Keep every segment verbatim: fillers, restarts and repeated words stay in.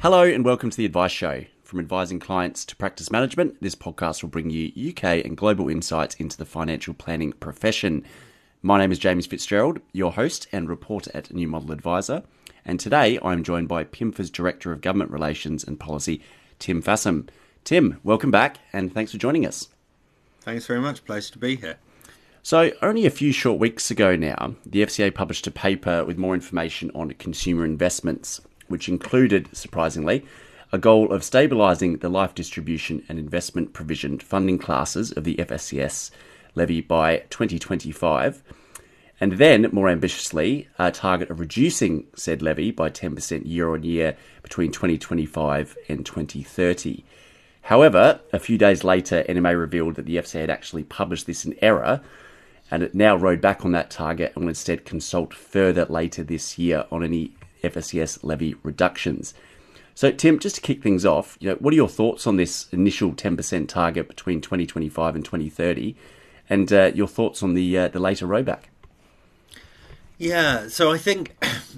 Hello and welcome to The Advice Show. From advising clients to practice management, this podcast will bring you U K and global insights into the financial planning profession. My name is James Fitzgerald, your host and reporter at New Model Advisor, and today I'm joined by P I M F A's Director of Government Relations and Policy, Tim Fassam. Tim, welcome back and thanks for joining us. Thanks very much. Pleasure to be here. So only a few short weeks ago now, the F C A published a paper with more information on consumer investments, which included, surprisingly, a goal of stabilising the life distribution and investment provision funding classes of the F S C S levy by twenty twenty-five, and then, more ambitiously, a target of reducing said levy by ten percent year on year between twenty twenty-five and twenty thirty. However, a few days later, N M A revealed that the F C A had actually published this in error, and it now rode back on that target and will instead consult further later this year on any F S C S levy reductions. So, Tim, just to kick things off, you know, what are your thoughts on this initial ten percent target between twenty twenty-five and twenty thirty, and uh, your thoughts on the uh, the later rollback? Yeah, so I think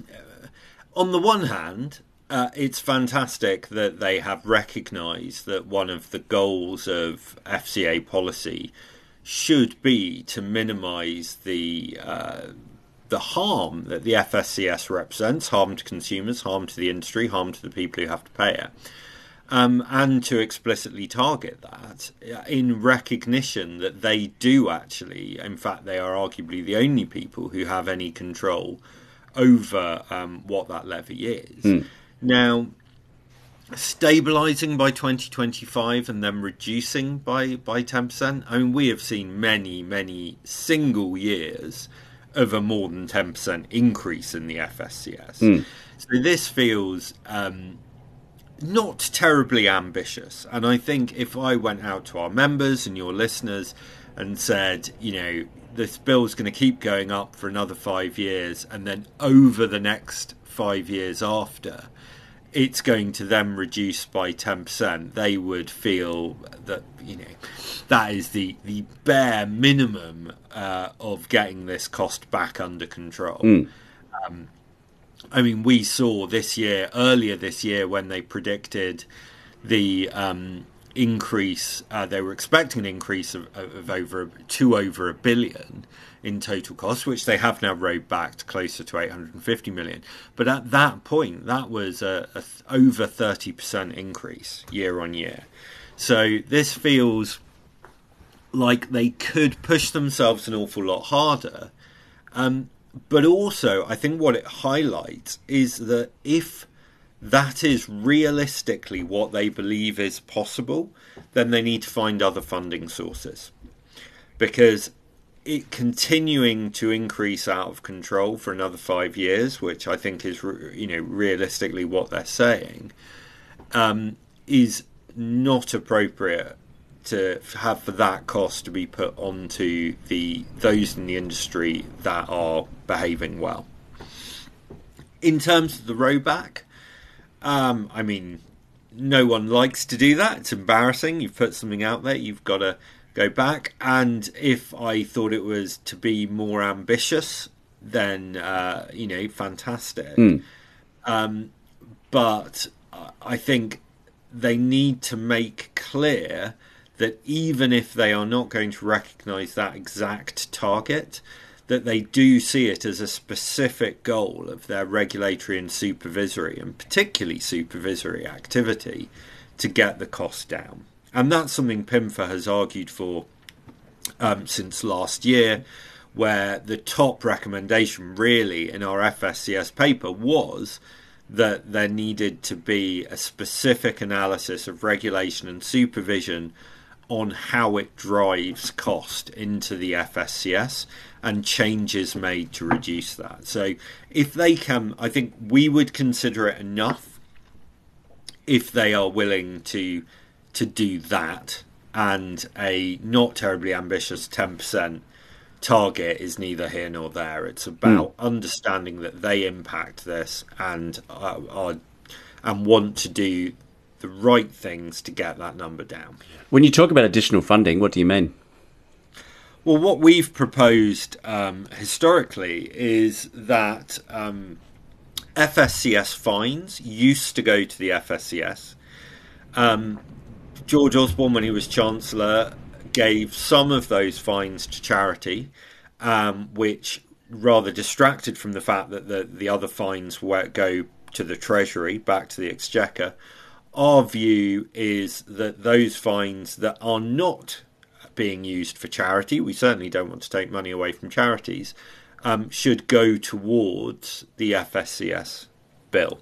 on the one hand, uh, it's fantastic that they have recognised that one of the goals of F C A policy should be to minimise the uh, the harm that the F S C S represents, harm to consumers, harm to the industry, harm to the people who have to pay it, um, and to explicitly target that in recognition that they do actually, in fact, they are arguably the only people who have any control over um, what that levy is. Mm. Now, stabilising by twenty twenty-five and then reducing by, by ten percent, I mean, we have seen many, many single years of a more than ten percent increase in the F S C S. Mm. So this feels um, not terribly ambitious. And I think if I went out to our members and your listeners and said, you know, this bill's going to keep going up for another five years and then over the next five years after, it's going to then reduce by ten percent, they would feel that, you know, that is the, the bare minimum uh, of getting this cost back under control. Mm. Um, I mean, we saw this year, earlier this year, when they predicted the um, increase, uh, they were expecting an increase of, of over to over a billion in total costs, which they have now rode back to closer to eight hundred fifty million. But at that point, that was a, a th- over thirty percent increase year on year. So this feels like they could push themselves an awful lot harder. Um, but also, I think what it highlights is that if that is realistically what they believe is possible, then they need to find other funding sources. Because it continuing to increase out of control for another five years, which I think is, you know, realistically what they're saying, um, is not appropriate to have for that cost to be put onto the those in the industry that are behaving well. In terms of the rollback, um, I mean, no one likes to do that. It's embarrassing. You've put something out there, you've got to go back. And if I thought it was to be more ambitious, then, uh, you know, fantastic. Mm. Um, but I think they need to make clear that even if they are not going to recognise that exact target, that they do see it as a specific goal of their regulatory and supervisory, and particularly supervisory activity, to get the cost down. And that's something P I M F A has argued for um, since last year, where the top recommendation really in our F S C S paper was that there needed to be a specific analysis of regulation and supervision on how it drives cost into the F S C S and changes made to reduce that. So if they can, I think we would consider it enough if they are willing to to do that, and a not terribly ambitious ten percent target is neither here nor there. It's about mm. understanding that they impact this and uh, are and want to do the right things to get that number down. When you talk about additional funding, what do you mean? Well, what we've proposed um, historically is that um, F S C S fines used to go to the F S C S. Um, George Osborne, when he was Chancellor, gave some of those fines to charity, um, which rather distracted from the fact that the, the other fines were, go to the Treasury, back to the Exchequer. Our view is that those fines that are not being used for charity, we certainly don't want to take money away from charities, um, should go towards the F S C S bill.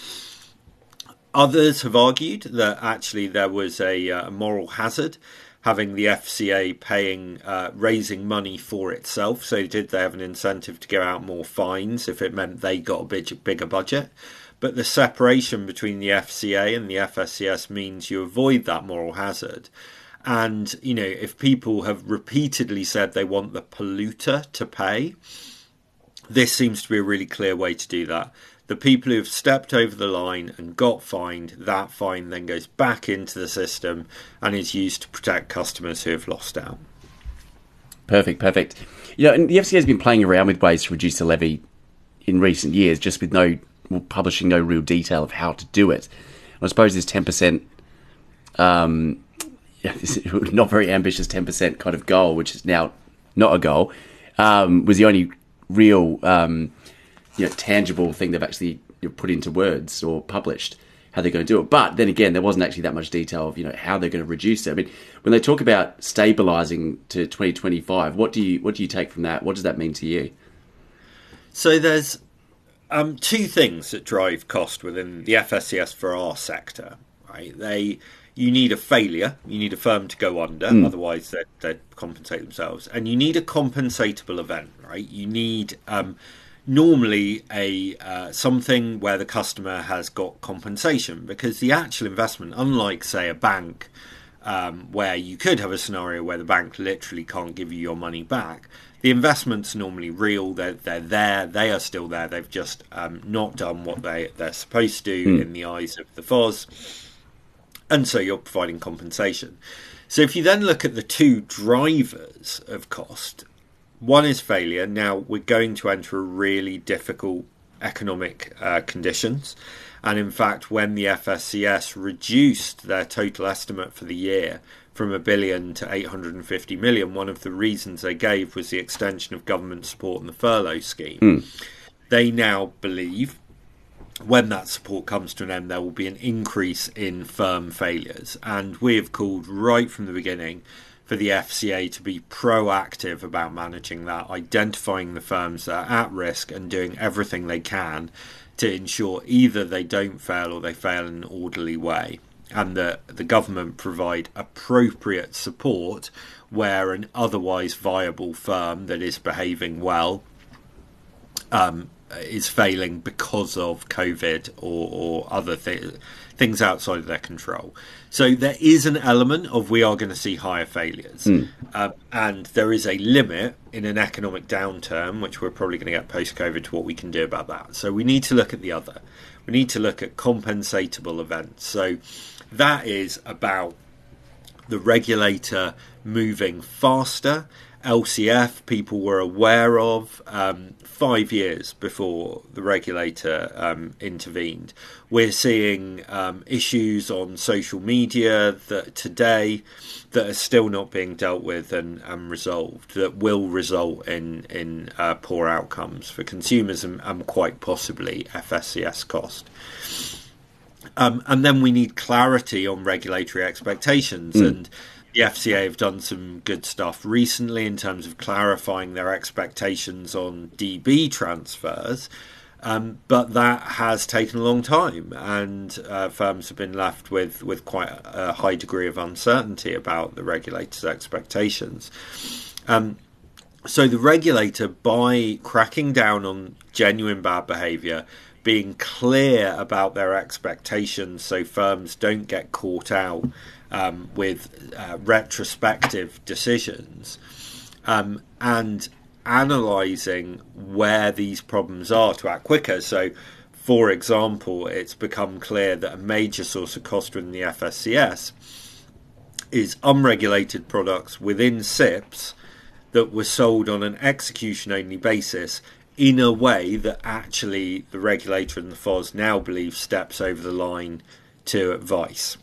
Others have argued that actually there was a, a moral hazard having the F C A paying, uh, raising money for itself. So did they have an incentive to give out more fines if it meant they got a big, bigger budget? But the separation between the F C A and the F S C S means you avoid that moral hazard. And, you know, if people have repeatedly said they want the polluter to pay, this seems to be a really clear way to do that. The people who have stepped over the line and got fined, that fine then goes back into the system and is used to protect customers who have lost out. Perfect, perfect. You know, and the F C A has been playing around with ways to reduce the levy in recent years, just with no publishing no real detail of how to do it. I suppose this ten percent, um, yeah, this not very ambitious ten percent kind of goal, which is now not a goal, um, was the only real um, you know, tangible thing they've actually you know, put into words or published how they're going to do it. But then again, there wasn't actually that much detail of you know how they're going to reduce it. I mean, when they talk about stabilising to twenty twenty-five, what do you what do you take from that? What does that mean to you? So there's um, two things that drive cost within the F S C S for our sector. Right? They you need a failure, you need a firm to go under, mm. otherwise they'd, they'd compensate themselves, and you need a compensatable event. Right? You need um, normally a uh, something where the customer has got compensation, because the actual investment, unlike say a bank, um, where you could have a scenario where the bank literally can't give you your money back, the investment's normally real. They're they're there. They are still there. They've just um, not done what they they're supposed to mm. in the eyes of the F O S, and so you're providing compensation. So if you then look at the two drivers of cost. One is failure. Now we're going to enter a really difficult economic uh, conditions. And in fact, when the F S C S reduced their total estimate for the year from a billion to eight hundred fifty million, one of the reasons they gave was the extension of government support and the furlough scheme. Mm. They now believe when that support comes to an end, there will be an increase in firm failures. And we have called right from the beginning for the F C A to be proactive about managing that, identifying the firms that are at risk and doing everything they can to ensure either they don't fail or they fail in an orderly way, and that the government provide appropriate support where an otherwise viable firm that is behaving well um, is failing because of COVID or, or other th- things outside of their control. So there is an element of we are going to see higher failures. Mm. Um, and there is a limit in an economic downturn, which we're probably going to get post-COVID, to what we can do about that. So we need to look at the other. We need to look at compensatable events. So that is about the regulator moving faster. L C F, people were aware of um, five years before the regulator um, intervened. We're seeing um, issues on social media that today that are still not being dealt with and, and resolved, that will result in, in uh, poor outcomes for consumers and, and quite possibly F S C S cost. Um, and then we need clarity on regulatory expectations. Mm. And the F C A have done some good stuff recently in terms of clarifying their expectations on D B transfers, um, but that has taken a long time, and uh, firms have been left with, with quite a high degree of uncertainty about the regulator's expectations. Um, so the regulator, by cracking down on genuine bad behaviour, being clear about their expectations so firms don't get caught out Um, with uh, retrospective decisions, um, and analysing where these problems are to act quicker. So, for example, it's become clear that a major source of cost within the F S C S is unregulated products within S I Ps that were sold on an execution-only basis in a way that actually the regulator and the F O S now believe steps over the line to advice.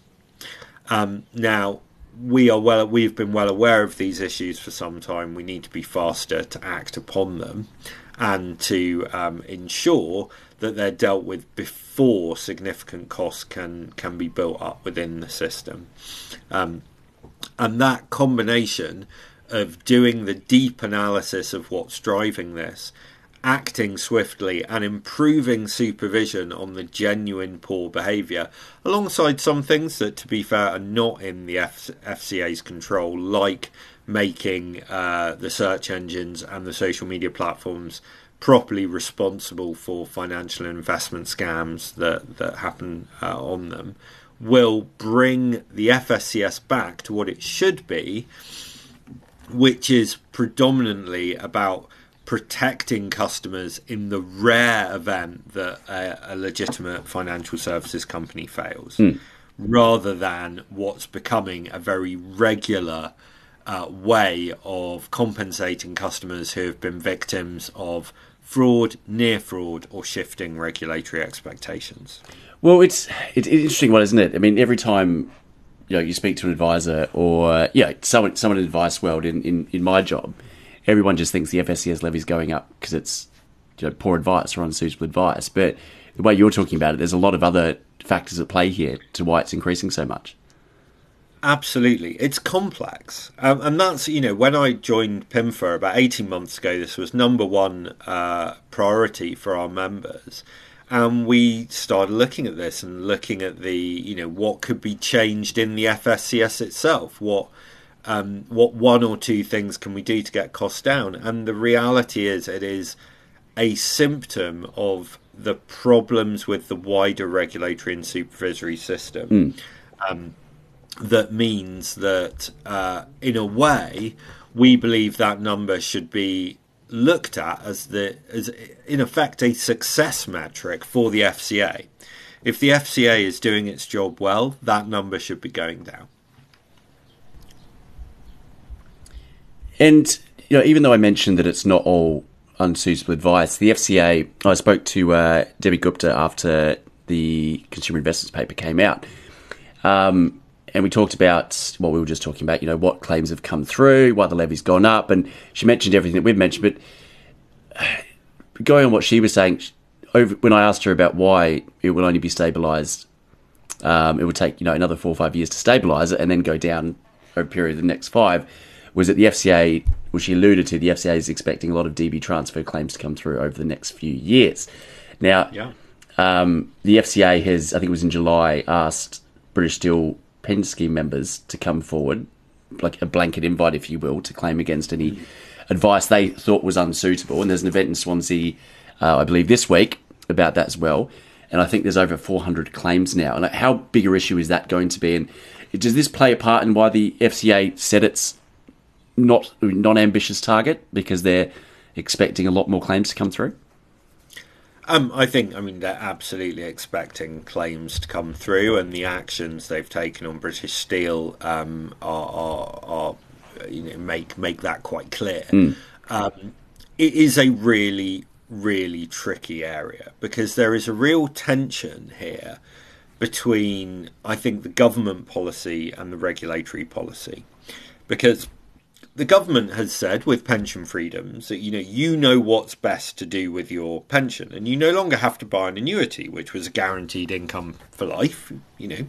Um, now, we are well. We've been well aware of these issues for some time. We need to be faster to act upon them, and to um, ensure that they're dealt with before significant costs can can be built up within the system. Um, and that combination of doing the deep analysis of what's driving this, acting swiftly, and improving supervision on the genuine poor behaviour, alongside some things that, to be fair, are not in the F- FCA's control, like making uh, the search engines and the social media platforms properly responsible for financial and investment scams that, that happen uh, on them, will bring the F S C S back to what it should be, which is predominantly about protecting customers in the rare event that a, a legitimate financial services company fails, mm. rather than what's becoming a very regular uh, way of compensating customers who have been victims of fraud, near fraud, or shifting regulatory expectations. Well, it's it's an interesting one, isn't it? I mean, every time you know you speak to an advisor or yeah, someone someone in the advice world in, in, in my job, everyone just thinks the F S C S levy is going up because it's you know poor advice or unsuitable advice. But the way you're talking about it, there's a lot of other factors at play here to why it's increasing so much. Absolutely. It's complex. Um, and that's, you know, when I joined PIMFA about eighteen months ago, this was number one uh, priority for our members. And we started looking at this and looking at the, you know, what could be changed in the F S C S itself. What um, what one or two things can we do to get costs down? And the reality is it is a symptom of the problems with the wider regulatory and supervisory system. Mm. Um, that means that, uh, in a way, we believe that number should be looked at as the as in effect a success metric for the F C A. If the F C A is doing its job well, that number should be going down. And you know, even though I mentioned that it's not all unsuitable advice, the F C A, I spoke to uh, Debbie Gupta after the Consumer Investors paper came out. Um, And we talked about, well, we were just talking about, you know, what claims have come through, why the levy's gone up, and she mentioned everything that we've mentioned. But going on what she was saying, over, when I asked her about why it would only be stabilised, um, it would take, you know, another four or five years to stabilise it and then go down over a period of the next five, was that the F C A, which she alluded to, the F C A is expecting a lot of D B transfer claims to come through over the next few years. Now, yeah. um, the F C A has, I think it was in July, asked British Steel pension scheme members to come forward, like a blanket invite, if you will, to claim against any advice they thought was unsuitable. And there's an event in Swansea, uh, I believe, this week about that as well. And I think there's over four hundred claims now. And how big an issue is that going to be? And does this play a part in why the F C A set its not non-ambitious target, because they're expecting a lot more claims to come through? Um, I think, I mean, they're absolutely expecting claims to come through, and the actions they've taken on British Steel um, are, are, are, you know, make make that quite clear. Mm. Um, it is a really, really tricky area, because there is a real tension here between, I think, the government policy and the regulatory policy, because the government has said with pension freedoms that, you know, you know what's best to do with your pension, and you no longer have to buy an annuity, which was a guaranteed income for life, you know.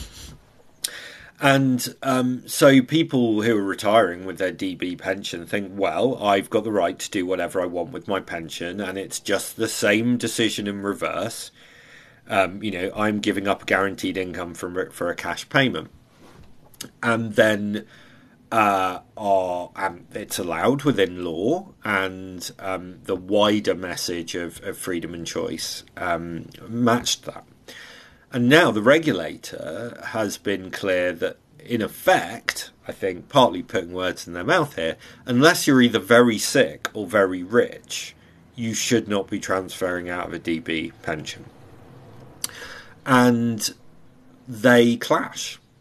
And um, so people who are retiring with their D B pension think, well, I've got the right to do whatever I want with my pension, and it's just the same decision in reverse. Um, you know, I'm giving up a guaranteed income for, for a cash payment. And then Uh, are um, it's allowed within law, and um, the wider message of, of freedom and choice um, matched that. And now the regulator has been clear that, in effect, I think, partly putting words in their mouth here, unless you're either very sick or very rich, you should not be transferring out of a D B pension. And they clash.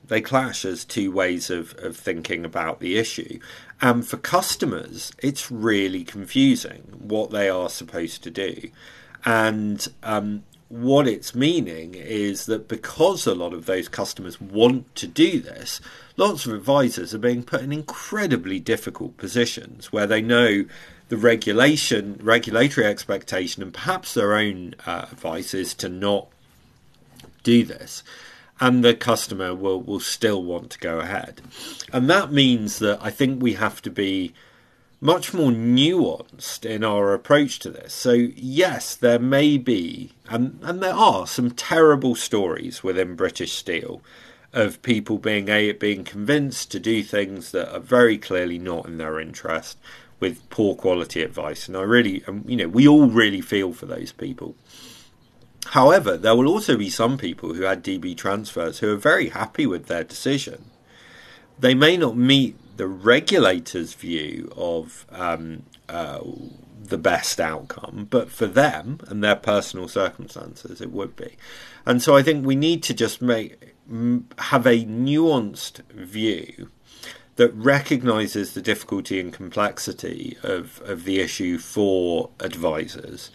They clash as two ways of, of thinking about the issue. And for customers, it's really confusing what they are supposed to do. And um, what it's meaning is that because a lot of those customers want to do this, lots of advisors are being put in incredibly difficult positions where they know the regulation, regulatory expectation, and perhaps their own uh, advice is to not do this. And the customer will, will still want to go ahead. And that means that I think we have to be much more nuanced in our approach to this. So, yes, there may be, and, and there are some terrible stories within British Steel of people being a, being convinced to do things that are very clearly not in their interest with poor quality advice. And I really, you know, we all really feel for those people. However, there will also be some people who had D B transfers who are very happy with their decision. They may not meet the regulator's view of um, uh, the best outcome, but for them and their personal circumstances, it would be. And so I think we need to just make have a nuanced view that recognises the difficulty and complexity of, of the issue for advisors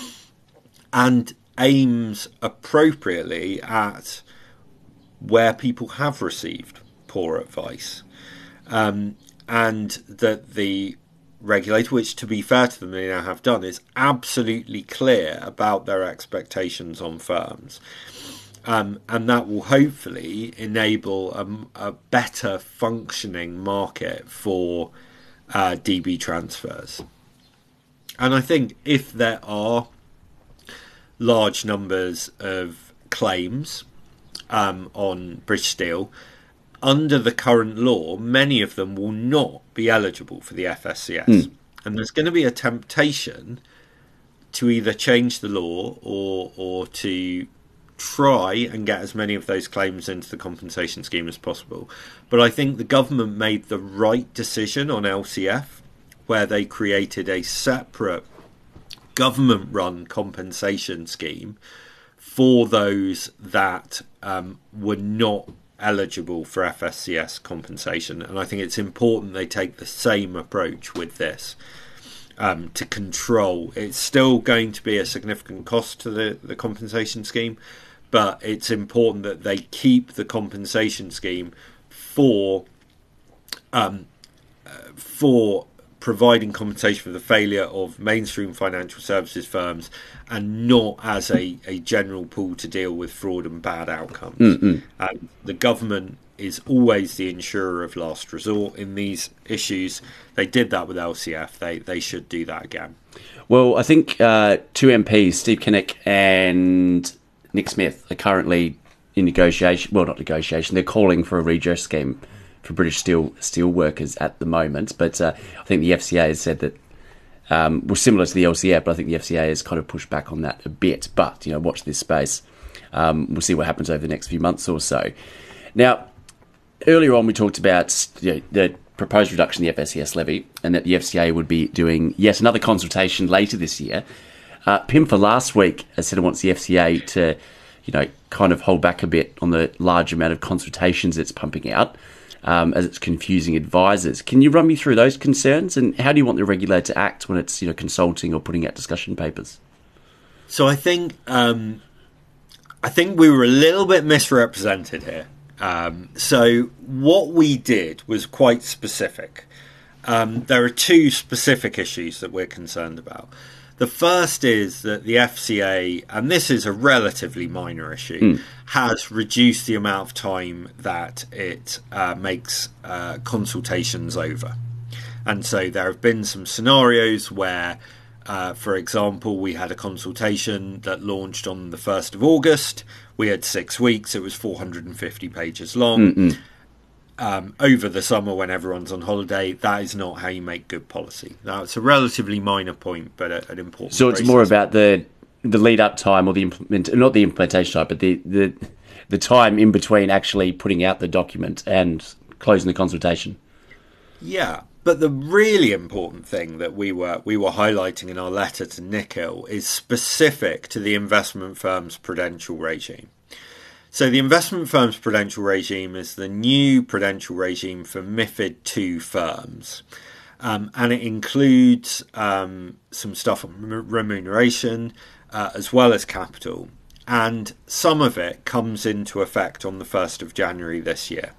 and aims appropriately at where people have received poor advice. Um, and that the regulator, which to be fair to them they now have done, is absolutely clear about their expectations on firms. Um, and that will hopefully enable a, a better functioning market for uh, D B transfers. And I think if there are large numbers of claims um, on British Steel, under the current law, many of them will not be eligible for the F S C S. Mm. And there's going to be a temptation to either change the law or or to try and get as many of those claims into the compensation scheme as possible. But I think the government made the right decision on L C F, where they created a separate government-run compensation scheme for those that um, were not eligible for F S C S compensation. And I think it's important they take the same approach with this um, to control. It's still going to be a significant cost to the, the compensation scheme, but it's important that they keep the compensation scheme for um, uh, for providing compensation for the failure of mainstream financial services firms and not as a, a general pool to deal with fraud and bad outcomes. Mm-hmm. Um, the government is always the insurer of last resort in these issues. They did that with L C F. They they should do that again. Well, I think uh, two M Ps, Steve Kinnock and Nick Smith, are currently in negotiation. Well, not negotiation. They're calling for a redress scheme for British steel steel workers at the moment. But uh, I think the F C A has said that, um, well, similar to the L C F, but I think the F C A has kind of pushed back on that a bit. But, you know, watch this space. Um, we'll see what happens over the next few months or so. Now, earlier on we talked about, you know, the proposed reduction in the F S C S levy and that the F C A would be doing yet another consultation later this year. Uh, Pim for last week has said it wants the F C A to, you know, kind of hold back a bit on the large amount of consultations it's pumping out, Um, as it's confusing advisors. Can you run me through those concerns, and how do you want the regulator to act when it's, you know, consulting or putting out discussion papers? So I think um, I think we were a little bit misrepresented here. Um, so what we did was quite specific. Um, there are two specific issues that we're concerned about. The first is that the F C A, and this is a relatively minor issue, mm. has reduced the amount of time that it uh, makes uh, consultations over. And so there have been some scenarios where, uh, for example, we had a consultation that launched on the first of August. We had six weeks. It was four hundred fifty pages long. Mm-mm. Um, over the summer when everyone's on holiday, that is not how you make good policy. Now, it's a relatively minor point, but a, an important So it's process. more about the the lead-up time, or the implement, not the implementation time, but the, the, the time in between actually putting out the document and closing the consultation. Yeah, but the really important thing that we were we were highlighting in our letter to Nikhil is specific to the investment firm's prudential regime. So the investment firms prudential regime is the new prudential regime for MiFID two firms. Um, and it includes um, some stuff on remuneration uh, as well as capital. And some of it comes into effect on the first of January this year.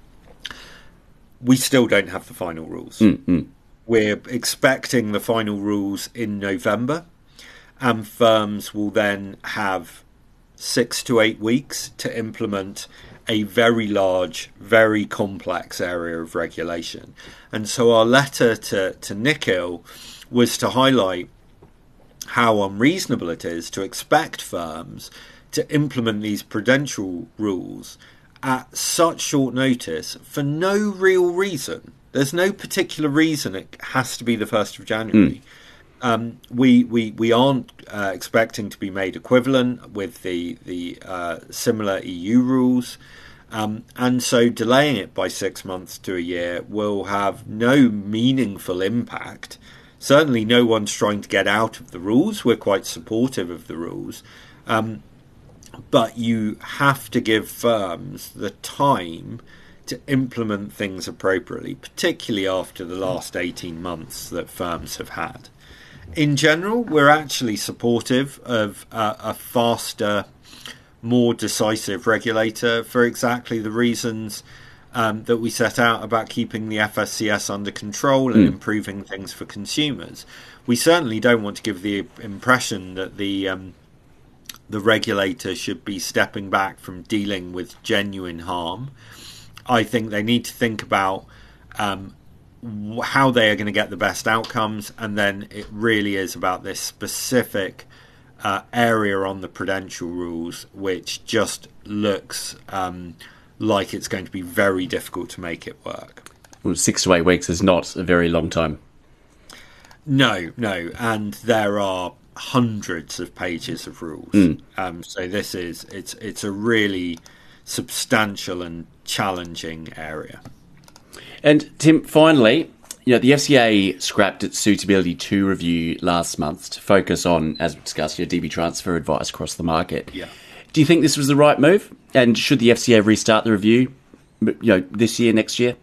We still don't have the final rules. Mm-hmm. We're expecting the final rules in November, and firms will then have six to eight weeks to implement a very large, very complex area of regulation. And so our letter to, to Nikhil was to highlight how unreasonable it is to expect firms to implement these prudential rules at such short notice for no real reason. There's no particular reason it has to be the first of January. Mm. Um, we, we we aren't uh, expecting to be made equivalent with the, the uh, similar E U rules. Um, and so delaying it by six months to a year will have no meaningful impact. Certainly no one's trying to get out of the rules. We're quite supportive of the rules. Um, but you have to give firms the time to implement things appropriately, particularly after the last eighteen months that firms have had. In general, we're actually supportive of uh, a faster, more decisive regulator for exactly the reasons um, that we set out about keeping the F S C S under control and mm. improving things for consumers. We certainly don't want to give the impression that the um, the regulator should be stepping back from dealing with genuine harm. I think they need to think about um, how they are going to get the best outcomes, and then it really is about this specific uh, area on the prudential rules, which just looks um, like it's going to be very difficult to make it work. Well, six to eight weeks is not a very long time. No, no, and there are hundreds of pages of rules. Mm. Um, so this is it's it's a really substantial and challenging area. And Tim, finally, you know, the F C A scrapped its Suitability two review last month to focus on, as we discussed, your D B transfer advice across the market. Yeah. Do you think this was the right move? And should the F C A restart the review, you know, this year, next year?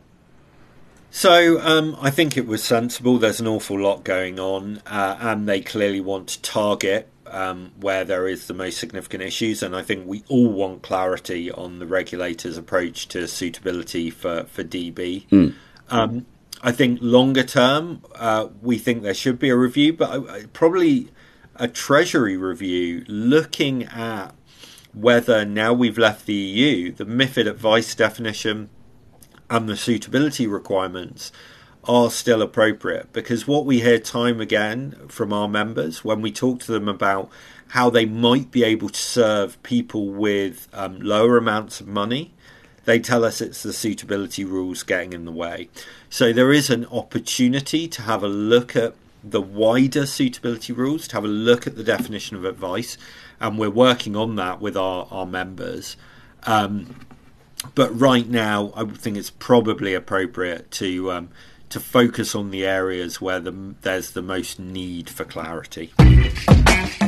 So um, I think it was sensible. There's an awful lot going on, uh, and they clearly want to target um, where there is the most significant issues. And I think we all want clarity on the regulator's approach to suitability for, for D B. Mm. Um, I think longer term, uh, we think there should be a review, but uh, probably a Treasury review looking at whether, now we've left the E U, the MiFID advice definition and the suitability requirements are still appropriate. Because what we hear time again from our members when we talk to them about how they might be able to serve people with um, lower amounts of money, they tell us it's the suitability rules getting in the way. So there is an opportunity to have a look at the wider suitability rules, to have a look at the definition of advice, and we're working on that with our, our members. Um, but right now, I think it's probably appropriate to um, to focus on the areas where the, there's the most need for clarity.